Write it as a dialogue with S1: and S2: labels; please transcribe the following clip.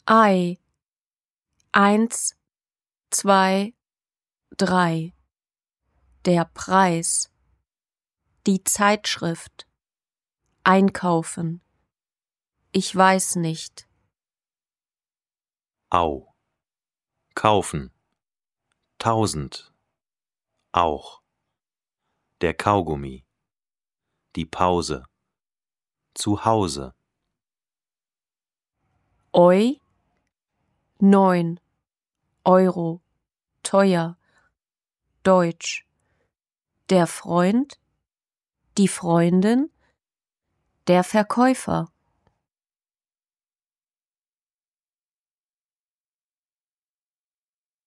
S1: Ei. 1, 2, 3. Der Preis. Die Zeitschrift. Einkaufen. Ich weiß nicht.
S2: Au. Kaufen. 1000. Auch. Der Kaugummi. Die Pause. Zu Hause.
S1: Eu. 9 Euro. Teuer. Deutsch. Der Freund. Die Freundin. Der Verkäufer.